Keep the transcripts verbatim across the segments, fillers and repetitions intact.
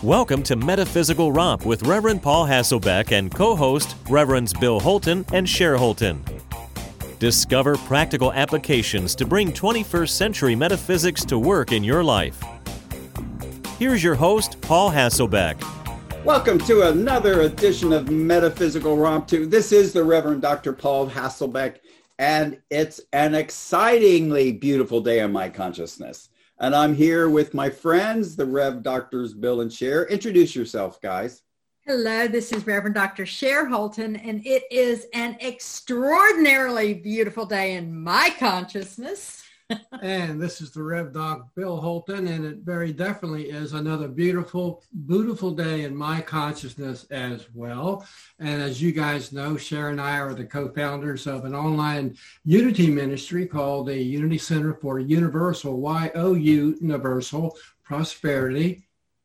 Welcome to Metaphysical Romp with Reverend Paul Hasselbeck and co-host Reverends Bill Holton and Cher Holton. Discover practical applications to bring twenty-first century metaphysics to work in your life. Here's your host, Paul Hasselbeck. Welcome to another edition of Metaphysical Romp two. This is the Reverend Doctor Paul Hasselbeck, and it's an excitingly beautiful day in my consciousness. And I'm here with my friends, the Rev Doctors Bill and Cher. Introduce yourself, guys. Hello, this is Reverend Doctor Cher Holton, and it is an extraordinarily beautiful day in my consciousness. And this is the Rev Doc Bill Holton, and it very definitely is another beautiful, beautiful day in my consciousness as well. And as you guys know, Cher and I are the co-founders of an online unity ministry called the Unity Center for Universal, Y O U, Universal Prosperity.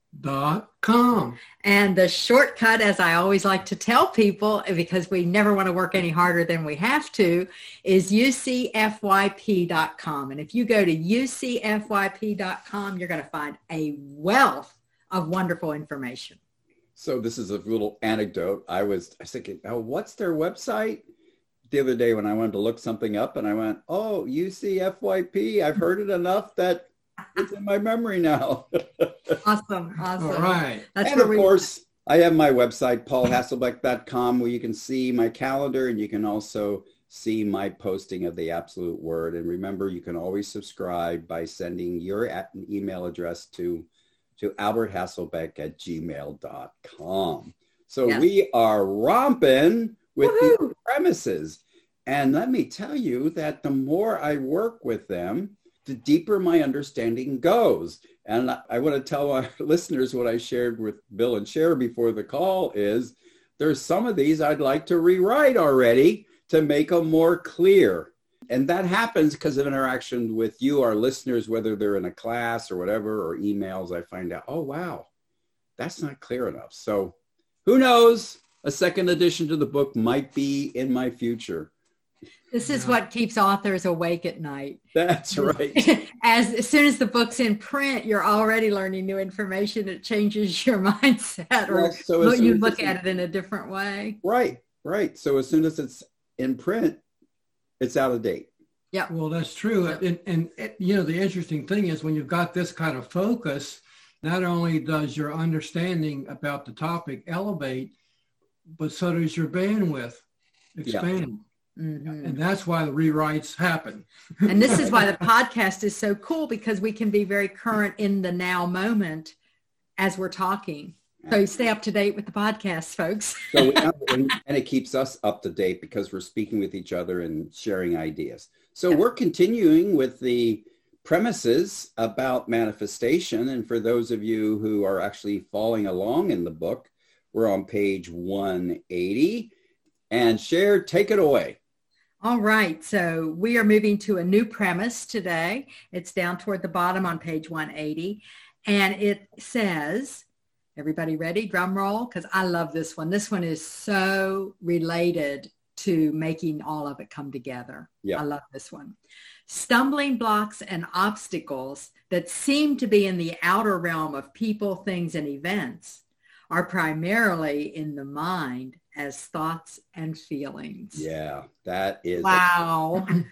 Dot com. And the shortcut, as I always like to tell people, because we never want to work any harder than we have to, is U C F Y P dot com. And if you go to U C F Y P dot com, you're going to find a wealth of wonderful information. So this is a little anecdote. I was, I was thinking, oh, what's their website? The other day when I wanted to look something up, and I went, oh, U C F Y P. I've heard it enough that it's in my memory now. Awesome. Awesome. All right. That's and of we course, I have my website, paul hasselbeck dot com, where you can see my calendar and you can also see my posting of the absolute word. And remember, you can always subscribe by sending your email address to, to albert hasselbeck at gmail dot com. So yes. We are romping with Woo-hoo. These premises. And let me tell you that the more I work with them, the deeper my understanding goes. And I want to tell our listeners what I shared with Bill and Cher before the call is there's some of these I'd like to rewrite already to make them more clear. And that happens because of interaction with you, our listeners, whether they're in a class or whatever, or emails. I find out, oh, wow, that's not clear enough. So who knows? A second edition to the book might be in my future. This is what keeps authors awake at night. That's right. As, as soon as the book's in print, you're already learning new information. It changes your mindset, or well, so you look at it in a different way. Right, right. So as soon as it's in print, it's out of date. Yeah. Well, that's true. Yep. And, and, and, you know, the interesting thing is when you've got this kind of focus, not only does your understanding about the topic elevate, but so does your bandwidth expand. Yeah. Mm-hmm. And that's why the rewrites happen. And this is why the podcast is so cool, because we can be very current in the now moment as we're talking. So stay up to date with the podcast, folks. So and, and it keeps us up to date because we're speaking with each other and sharing ideas. So we're continuing with the premises about manifestation. And for those of you who are actually following along in the book, we're on page one eighty. And Cher, take it away. All right. So we are moving to a new premise today. It's down toward the bottom on page one eighty. And it says, everybody ready? Drum roll, because I love this one. This one is so related to making all of it come together. Yeah. I love this one. Stumbling blocks and obstacles that seem to be in the outer realm of people, things, and events are primarily in the mind as thoughts and feelings. Yeah, that is wow. a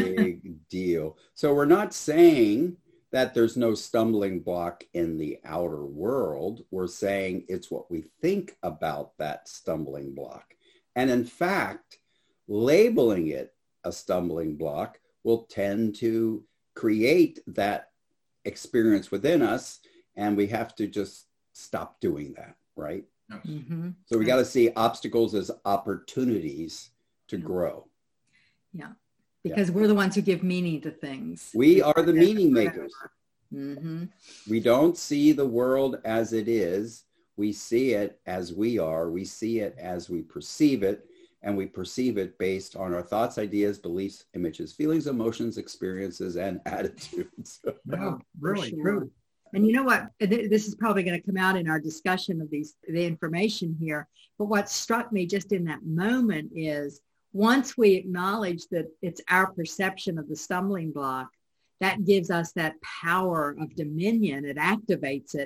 big deal. So we're not saying that there's no stumbling block in the outer world. We're saying it's what we think about that stumbling block. And in fact, labeling it a stumbling block will tend to create that experience within us. And we have to just stop doing that, right? Mm-hmm. So we got to see obstacles as opportunities to yeah. grow. Yeah, because yeah. we're the ones who give meaning to things. We are the meaning makers. Mm-hmm. We don't see the world as it is. We see it as we are. We see it as we perceive it, and we perceive it based on our thoughts, ideas, beliefs, images, feelings, emotions, experiences, and attitudes. Yeah, really sure. true. And you know what, this is probably going to come out in our discussion of these, the information here. But what struck me just in that moment is once we acknowledge that it's our perception of the stumbling block, that gives us that power of dominion. It activates it,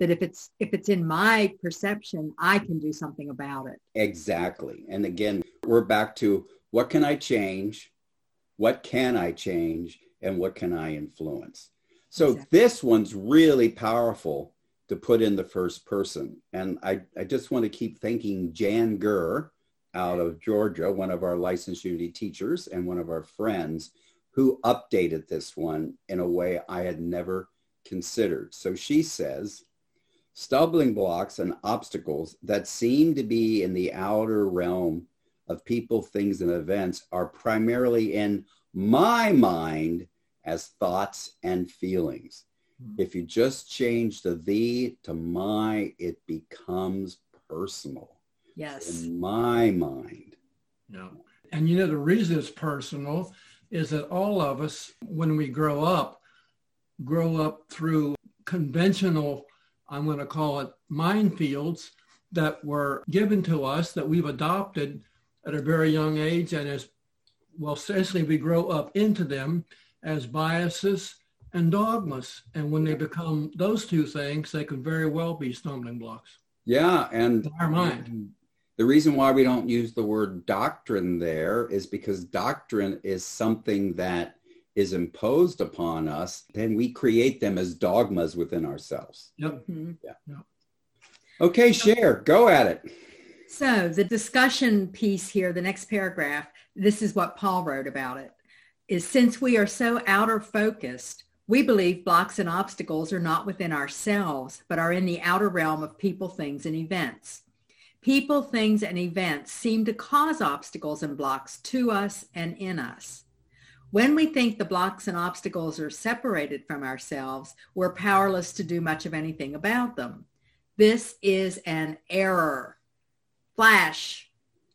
that if it's if it's in my perception, I can do something about it. Exactly. And again, we're back to what can I change? What can I change? And what can I influence? So exactly. This one's really powerful to put in the first person. And I, I just want to keep thanking Jan Gurr out of Georgia, one of our licensed Unity teachers and one of our friends, who updated this one in a way I had never considered. So she says, stumbling blocks and obstacles that seem to be in the outer realm of people, things, and events are primarily in my mind as thoughts and feelings. Mm-hmm. If you just change the thee to my, it becomes personal. Yes. In my mind. Yeah. And you know, the reason it's personal is that all of us, when we grow up, grow up through conventional, I'm going to call it minefields that were given to us that we've adopted at a very young age. And as well, essentially we grow up into them as biases and dogmas. And when they become those two things, they can very well be stumbling blocks. Yeah. And in our mind. The reason why we don't use the word doctrine there is because doctrine is something that is imposed upon us, then we create them as dogmas within ourselves. Yep. Mm-hmm. Yeah. Yep. Okay, Cher, go at it. So the discussion piece here, the next paragraph, this is what Paul wrote about it, is since we are so outer focused, we believe blocks and obstacles are not within ourselves, but are in the outer realm of people, things, and events. People, things, and events seem to cause obstacles and blocks to us and in us. When we think the blocks and obstacles are separated from ourselves, we're powerless to do much of anything about them. This is an error. Flash.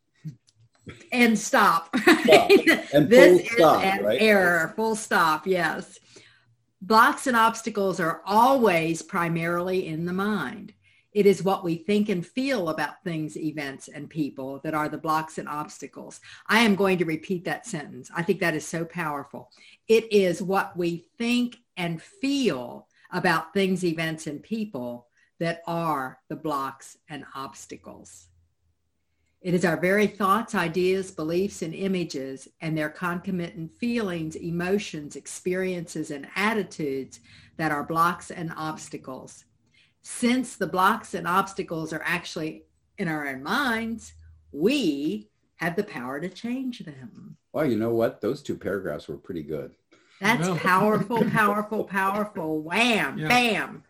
And stop. Stop. And this full stop, is an right? error. Full stop, yes. Blocks and obstacles are always primarily in the mind. It is what we think and feel about things, events, and people that are the blocks and obstacles. I am going to repeat that sentence. I think that is so powerful. It is what we think and feel about things, events, and people that are the blocks and obstacles. It is our very thoughts, ideas, beliefs, and images, and their concomitant feelings, emotions, experiences, and attitudes that are blocks and obstacles. Since the blocks and obstacles are actually in our own minds, we have the power to change them. Well, you know what? Those two paragraphs were pretty good. That's No. powerful, powerful, powerful. Wham, Yeah. bam.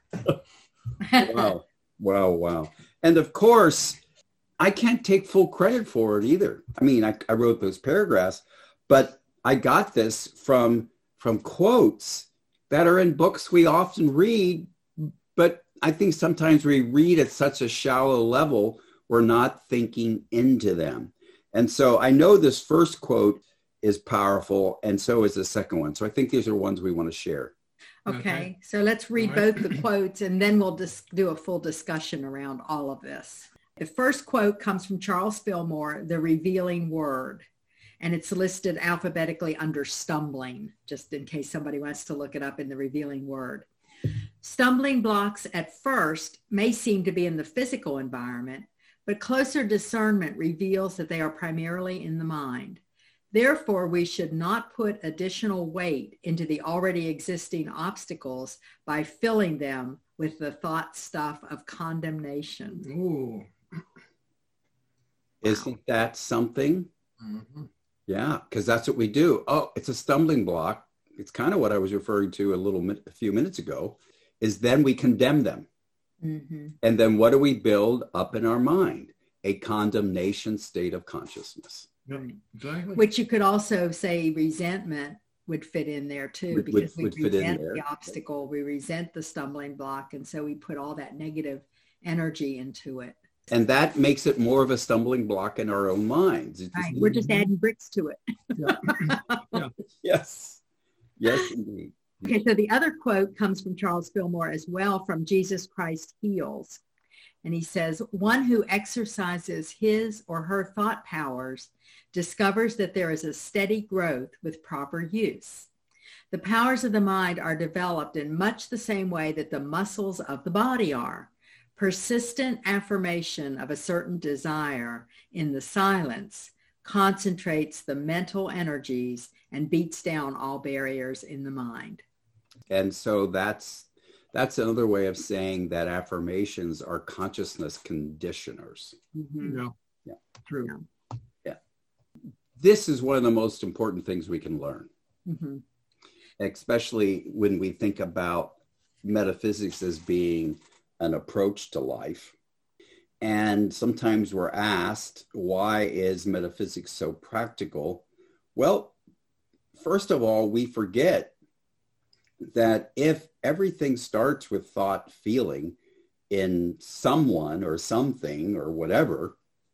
Wow. Wow, wow. And of course, I can't take full credit for it either. I mean, I, I wrote those paragraphs, but I got this from, from quotes that are in books we often read, but I think sometimes we read at such a shallow level, we're not thinking into them. And so I know this first quote is powerful, and so is the second one. So I think these are ones we want to share. Okay, Okay. so let's read All right. both the quotes, and then we'll just do a full discussion around all of this. The first quote comes from Charles Fillmore, The Revealing Word, and it's listed alphabetically under stumbling, just in case somebody wants to look it up in The Revealing Word. Stumbling blocks at first may seem to be in the physical environment, but closer discernment reveals that they are primarily in the mind. Therefore, we should not put additional weight into the already existing obstacles by filling them with the thought stuff of condemnation. Ooh. Isn't that something? Mm-hmm. Yeah, because that's what we do. Oh, it's a stumbling block. It's kind of what I was referring to a little mi- a few minutes ago, is then we condemn them. Mm-hmm. And then what do we build up in our mind? A condemnation state of consciousness. Yep, exactly. Which you could also say resentment would fit in there too, Would- because would- would we fit in resent there. the obstacle, we resent the stumbling block, and so we put all that negative energy into it. And that makes it more of a stumbling block in our own minds. It's just- Right, we're just adding bricks to it. Yeah. Yes. Yes, indeed. Okay, so the other quote comes from Charles Fillmore as well, from Jesus Christ Heals. And he says, one who exercises his or her thought powers discovers that there is a steady growth with proper use. The powers of the mind are developed in much the same way that the muscles of the body are. Persistent affirmation of a certain desire in the silence concentrates the mental energies and beats down all barriers in the mind. And so that's that's another way of saying that affirmations are consciousness conditioners. Mm-hmm. Yeah, Yeah. True. Yeah. Yeah. This is one of the most important things we can learn, Mm-hmm. especially when we think about metaphysics as being an approach to life. And sometimes we're asked, why is metaphysics so practical? Well, first of all, we forget that if everything starts with thought, feeling in someone or something or whatever,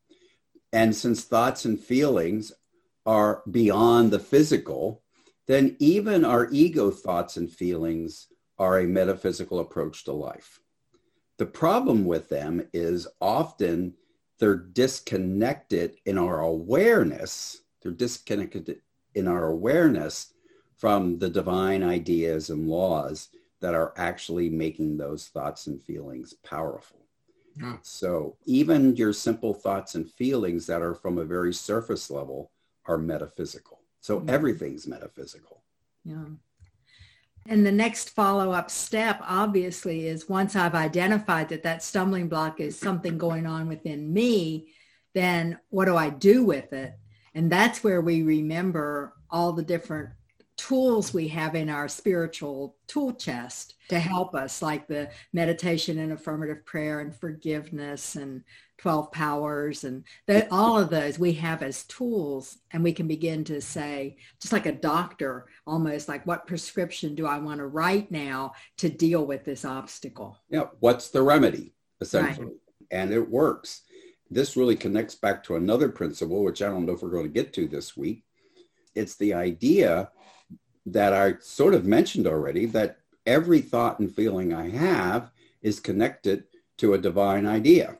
and since thoughts and feelings are beyond the physical, then even our ego thoughts and feelings are a metaphysical approach to life. The problem with them is often they're disconnected in our awareness. They're disconnected in our awareness from the divine ideas and laws that are actually making those thoughts and feelings powerful. Yeah. So even your simple thoughts and feelings that are from a very surface level are metaphysical. So Mm-hmm. everything's metaphysical. Yeah. And the next follow-up step, obviously, is once I've identified that that stumbling block is something going on within me, then what do I do with it? And that's where we remember all the different tools we have in our spiritual tool chest to help us, like the meditation and affirmative prayer and forgiveness and twelve powers, and the, all of those we have as tools, and we can begin to say, just like a doctor, almost like, what prescription do I want to write now to deal with this obstacle? Yeah, what's the remedy, essentially? Right. And it works. This really connects back to another principle, which I don't know if we're going to get to this week. It's the idea that I sort of mentioned already, that every thought and feeling I have is connected to a divine idea.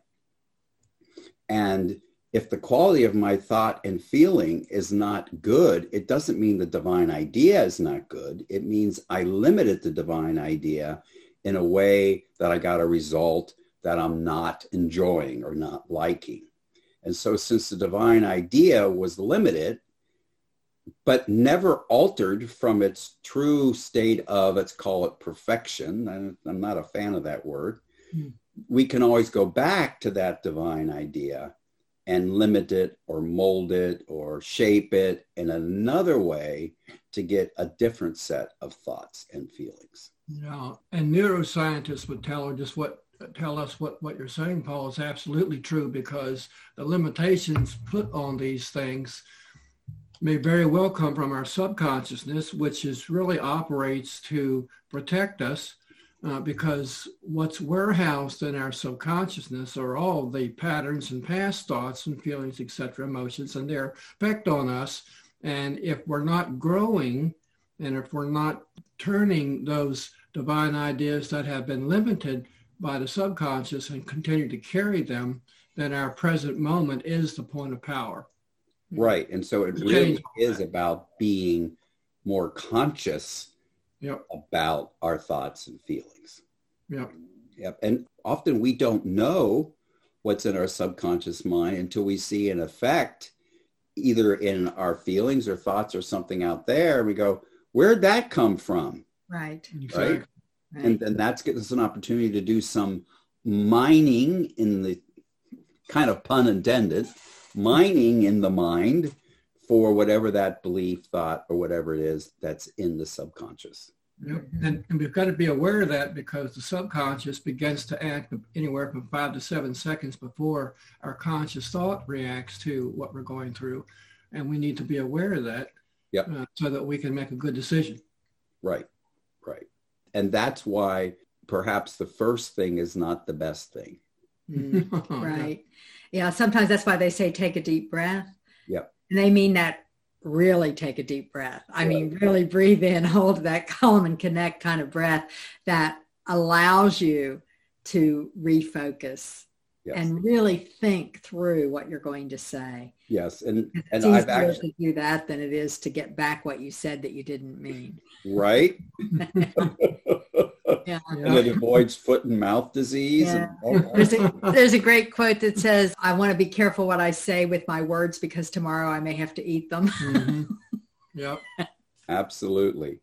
And if the quality of my thought and feeling is not good, it doesn't mean the divine idea is not good. It means I limited the divine idea in a way that I got a result that I'm not enjoying or not liking. And so since the divine idea was limited, but never altered from its true state of, let's call it perfection. I'm not a fan of that word. Mm. We can always go back to that divine idea and limit it or mold it or shape it in another way to get a different set of thoughts and feelings. Yeah, and neuroscientists would tell her just what tell us what, what you're saying, Paul, is absolutely true, because the limitations put on these things may very well come from our subconsciousness, which is really operates to protect us, uh, because what's warehoused in our subconsciousness are all the patterns and past thoughts and feelings, et cetera, emotions, and their effect on us. And if we're not growing, and if we're not turning those divine ideas that have been limited by the subconscious and continue to carry them, then our present moment is the point of power. Right. And so it really is about being more conscious yep. about our thoughts and feelings. Yep. Yep. And often we don't know what's in our subconscious mind until we see an effect either in our feelings or thoughts or something out there. And we go, where'd that come from? Right. Right. right. And then that's gives us an opportunity to do some mining in the kind of pun intended, mining in the mind for whatever that belief, thought, or whatever it is that's in the subconscious. Yep. And, and we've got to be aware of that, because the subconscious begins to act anywhere from five to seven seconds before our conscious thought reacts to what we're going through. And we need to be aware of that yep. uh, so that we can make a good decision. Right, right. And that's why perhaps the first thing is not the best thing. Mm, right. Yeah, sometimes that's why they say take a deep breath. Yep. And they mean that really take a deep breath. I mean, really breathe in, hold that calm and connect kind of breath that allows you to refocus Yes. and really think through what you're going to say. Yes. And, It's and easier I've actually, to do that than it is to get back what you said that you didn't mean. right? Yeah. And it avoids foot and mouth disease. Yeah. And There's a, there's a great quote that says, I want to be careful what I say with my words because tomorrow I may have to eat them. Mm-hmm. Yep. Absolutely.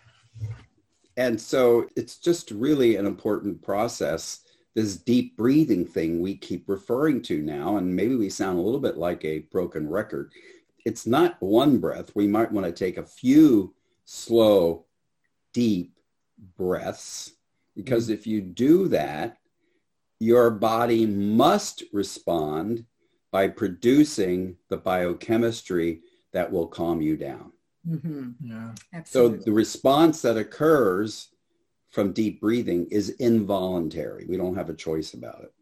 And so it's just really an important process, this deep breathing thing we keep referring to now, and maybe we sound a little bit like a broken record. It's not one breath. We might want to take a few slow, deep breaths, because mm-hmm. if you do that, your body must respond by producing the biochemistry that will calm you down. Mm-hmm. Yeah. Absolutely. So the response that occurs from deep breathing is involuntary. We don't have a choice about it.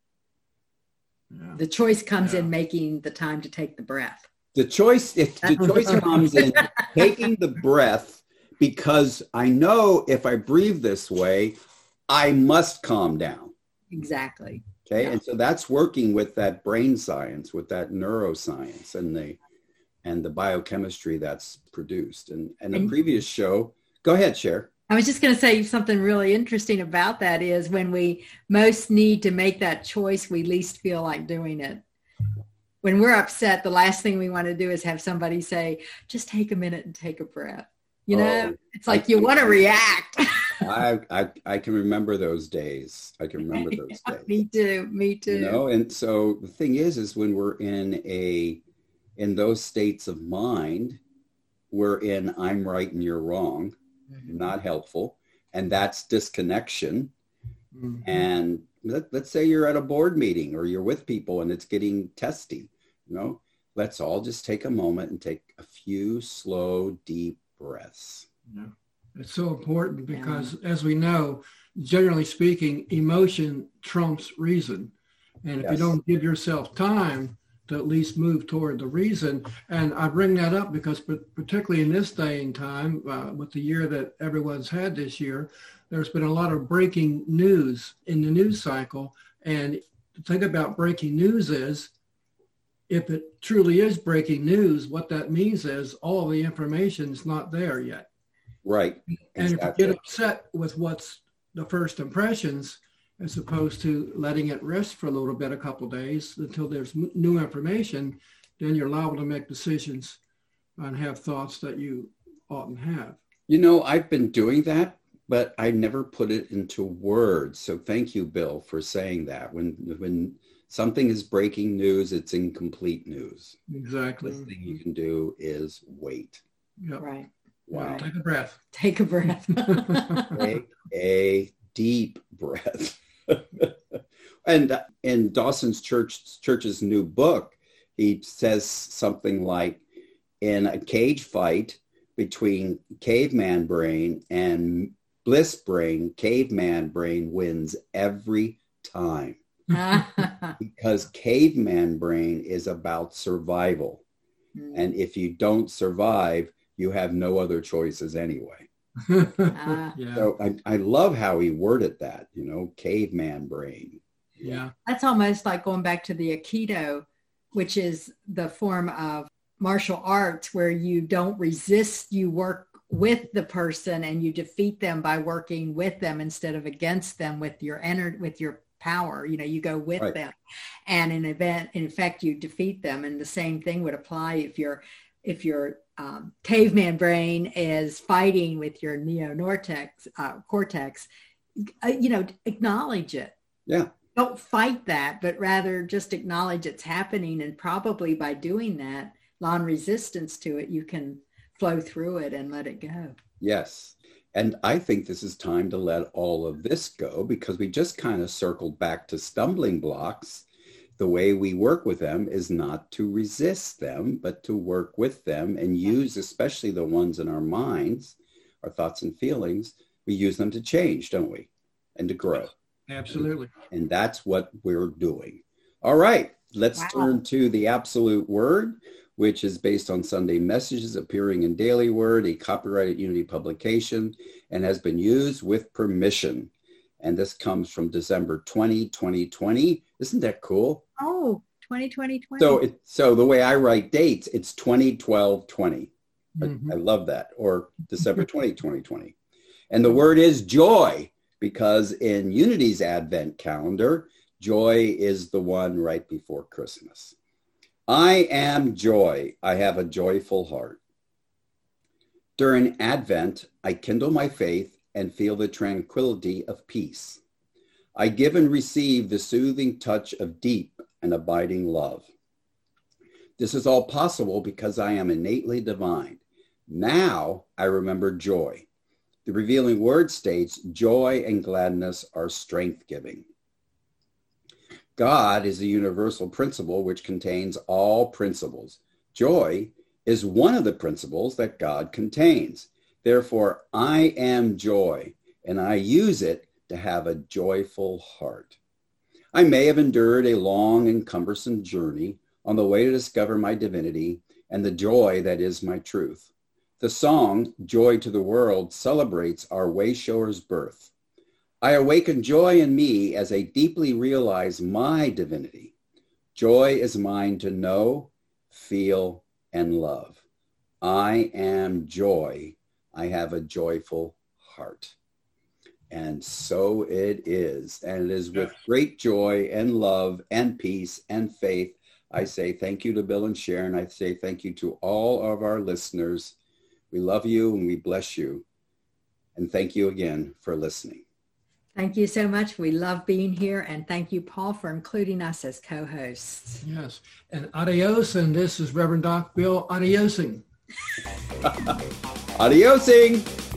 Yeah. The choice comes Yeah. in making the time to take the breath. The choice, if the choice comes in taking the breath, because I know if I breathe this way, I must calm down. Exactly. Okay. Yeah. And so that's working with that brain science, with that neuroscience and the and the biochemistry that's produced. And and the And- previous show, go ahead, Cher. I was just going to say something really interesting about that is when we most need to make that choice, we least feel like doing it. When we're upset, the last thing we want to do is have somebody say, just take a minute and take a breath. You know, Oh, it's like I you think- want to react. I, I I can remember those days. I can remember those days. Me too. Me too. You know, and so the thing is, is when we're in a, in those states of mind, we're in I'm right and you're wrong, Mhm. not helpful. And that's disconnection. Mhm. And let, let's say you're at a board meeting or you're with people and it's getting testy, you know, let's all just take a moment and take a few slow, deep breaths. Yeah. It's so important because, as we know, generally speaking, emotion trumps reason. And if Yes. you don't give yourself time to at least move toward the reason, and I bring that up because particularly in this day and time, uh, with the year that everyone's had this year, there's been a lot of breaking news in the news cycle. And the thing about breaking news is, if it truly is breaking news, what that means is all the information is not there yet. Right. And Exactly. if you get upset with what's the first impressions, as opposed to letting it rest for a little bit, a couple of days until there's m- new information, then you're liable to make decisions and have thoughts that you oughtn't have. You know, I've been doing that, but I never put it into words. So thank you, Bill, for saying that. When when something is breaking news, it's incomplete news. Exactly. The thing you can do is wait. Yep. Right. Wow. Take a breath. Take a breath. Take a deep breath. And in Dawson's Church Church's new book, he says something like, in a cage fight between caveman brain and bliss brain, caveman brain wins every time, because caveman brain is about survival. And if you don't survive, you have no other choices anyway. Ah. Yeah. So I, I love how he worded that, you know, caveman brain. Yeah. That's almost like going back to the Aikido, which is the form of martial arts where you don't resist, you work with the person and you defeat them by working with them instead of against them with your energy, with your power. You know, you go with Right. them, and in event, in effect, you defeat them. And the same thing would apply if you're, if your um, caveman brain is fighting with your neocortex, uh, cortex. Uh, you know, acknowledge it. Yeah. Don't fight that, but rather just acknowledge it's happening. And probably by doing that, non-resistance to it, you can flow through it and let it go. Yes. And I think this is time to let all of this go, because we just kind of circled back to stumbling blocks. The way we work with them is not to resist them, but to work with them and use, especially the ones in our minds, our thoughts and feelings, we use them to change, don't we? And to grow. Absolutely. And that's what we're doing. All right, let's Wow. turn to the Absolute Word, which is based on Sunday Messages appearing in Daily Word, a copyrighted Unity publication, and has been used with permission. And this comes from December twentieth, twenty twenty. Isn't that cool? Oh, twenty twenty, twenty. So, it, so the way I write dates, it's twenty twelve twenty. Mm-hmm. I, I love that. Or December twentieth, twenty twenty. And the word is joy, because in Unity's Advent calendar, joy is the one right before Christmas. I am joy. I have a joyful heart. During Advent, I kindle my faith and feel the tranquility of peace. I give and receive the soothing touch of deep and abiding love. This is all possible because I am innately divine. Now I remember joy. The revealing word states, joy and gladness are strength-giving. God is a universal principle which contains all principles. Joy is one of the principles that God contains. Therefore, I am joy, and I use it to have a joyful heart. I may have endured a long and cumbersome journey on the way to discover my divinity and the joy that is my truth. The song, Joy to the World, celebrates our wayshower's birth. I awaken joy in me as I deeply realize my divinity. Joy is mine to know, feel, and love. I am joy. I have a joyful heart. And so it is. And it is with great joy and love and peace and faith. I say thank you to Bill and Sharon. I say thank you to all of our listeners. We love you and we bless you. And thank you again for listening. Thank you so much. We love being here. And thank you, Paul, for including us as co-hosts. Yes. And adios. And this is Reverend Doc Bill adiosing. Adiosing.